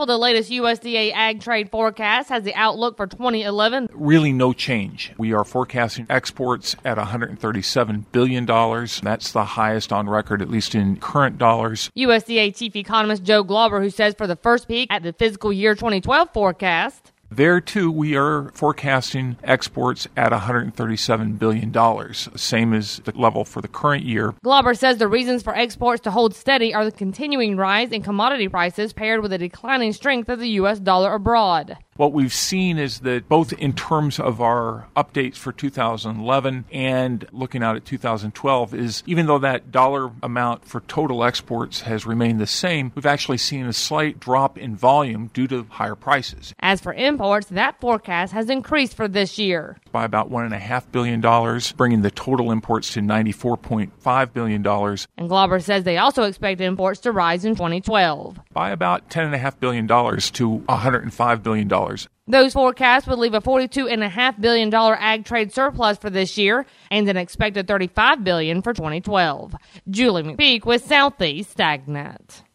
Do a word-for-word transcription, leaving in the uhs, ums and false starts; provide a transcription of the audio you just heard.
well, the latest U S D A ag trade forecast has the outlook for twenty eleven. Really no change. We are forecasting exports at one hundred thirty-seven billion dollars. That's the highest on record, at least in current dollars. U S D A Chief Economist Joe Glauber, who says for the first peek at the fiscal year twenty twelve forecast, there, too, we are forecasting exports at one hundred thirty-seven billion dollars, same as the level for the current year. Glauber says the reasons for exports to hold steady are the continuing rise in commodity prices paired with a declining strength of the U S dollar abroad. What we've seen is that both in terms of our updates for two thousand eleven and looking out at two thousand twelve is even though that dollar amount for total exports has remained the same, we've actually seen a slight drop in volume due to higher prices. As for imports, that forecast has increased for this year by about one point five billion dollars, bringing the total imports to ninety-four point five billion dollars. And Glauber says they also expect imports to rise in twenty twelve by about ten point five billion dollars to one hundred five billion dollars. Those forecasts would leave a forty-two point five billion dollars ag trade surplus for this year and an expected thirty-five billion dollars for twenty twelve. Julie McPeak with Southeast AgNet.